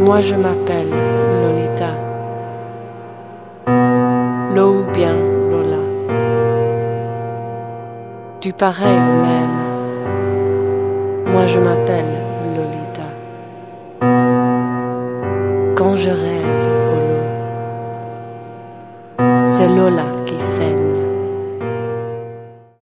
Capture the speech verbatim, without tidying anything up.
Moi je m'appelle Lolita. Lo ou bien Lola. Du pareil au même. Moi je m'appelle Lolita. Quand je rêve au lot, c'est Lola